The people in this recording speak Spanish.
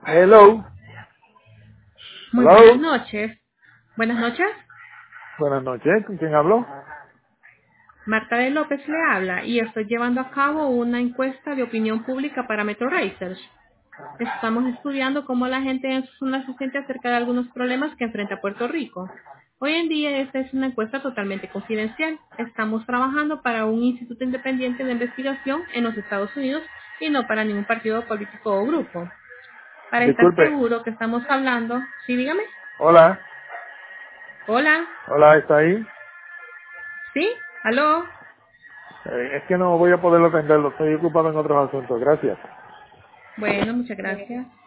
Hello. Muy buenas Hello. noches. Buenas noches. Buenas noches. ¿Con quién hablo? Marta de López le habla y estoy llevando a cabo una encuesta de opinión pública para Metro Research. Estamos estudiando cómo la gente en su zona se siente acerca de algunos problemas que enfrenta Puerto Rico. Hoy en día esta es una encuesta totalmente confidencial. Estamos trabajando para un instituto independiente de investigación en los Estados Unidos y no para ningún partido político o grupo. Para estar Disculpe. seguro que estamos hablando, sí, dígame. Hola. Hola, Hola, ¿está ahí? sí, aló. Es que no voy a poder atenderlo. Estoy ocupado en otros asuntos. Gracias. Bueno, muchas gracias.